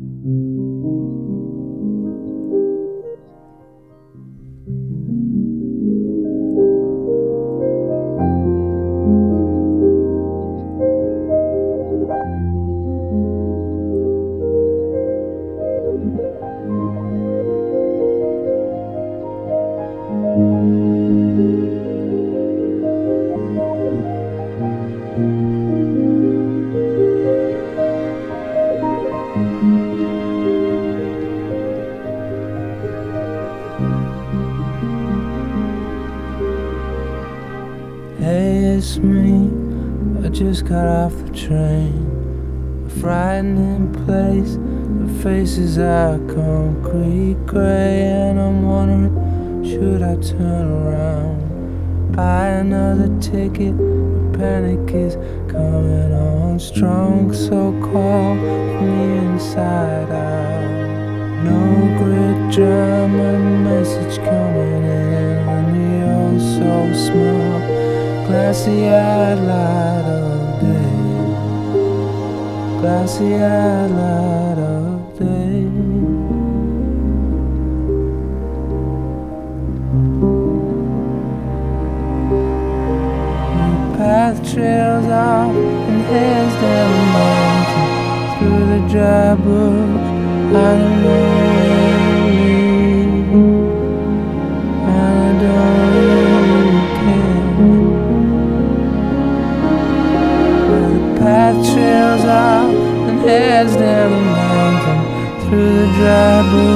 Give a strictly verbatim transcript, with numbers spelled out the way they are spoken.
Hey, it's me, I just got off the train. A frightening place, the faces are concrete gray. And I'm wondering, should I turn around, buy another ticket? The panic is coming on strong, so cold from the inside out. No grid drama, message coming in on the oh so small glassy-eyed light of day, glassy-eyed light of day. The path trails off and heads down the mountain through the dry bush. I don't know where to lead, and I don't really care. Path trails off and heads down the mountain through the dry bush.